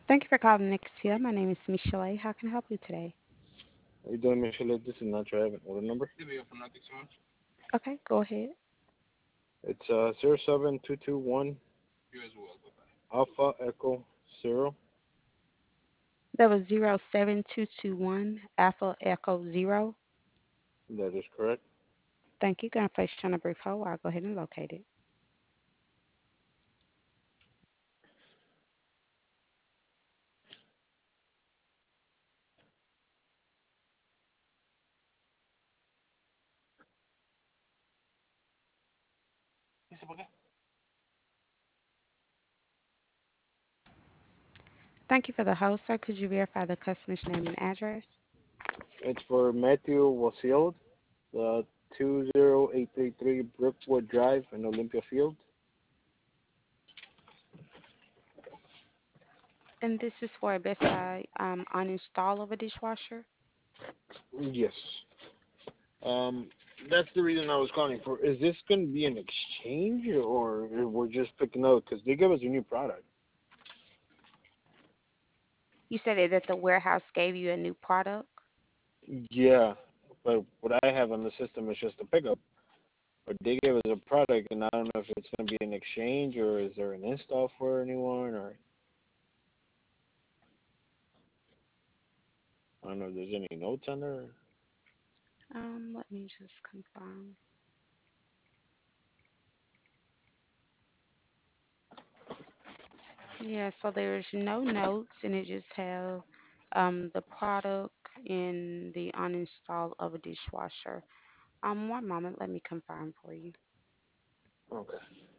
Thank you for calling Nexia. My name is Michelle. How can I help you today? How you doing, Michelle? This is Nacho. I have an order number. Okay, go ahead. It's 07221 Alpha Echo Zero. That was 07221 Alpha Echo Zero. That is correct. Thank you. Gonna place you on a brief hold. I'll go ahead and locate it. Thank you for the hold, sir. Could you verify the customer's name and address? It's for Matthew Wasield, 20833 Brookwood Drive in Olympia Field. And this is for a Best Buy uninstall of a dishwasher. Yes. Um, that's the reason I was calling for. Is this going to be an exchange or we're just picking up? Because they gave us a new product. You said that the warehouse gave you a new product. Yeah, but what I have on the system is just a pickup. But they gave us a product, and I don't know if it's going to be an exchange or is there an install for anyone or I don't know if there's any notes on there. Let me just confirm. Yeah, so there's no notes, and it just have the product and the uninstall of a dishwasher. One moment, let me confirm for you. Okay.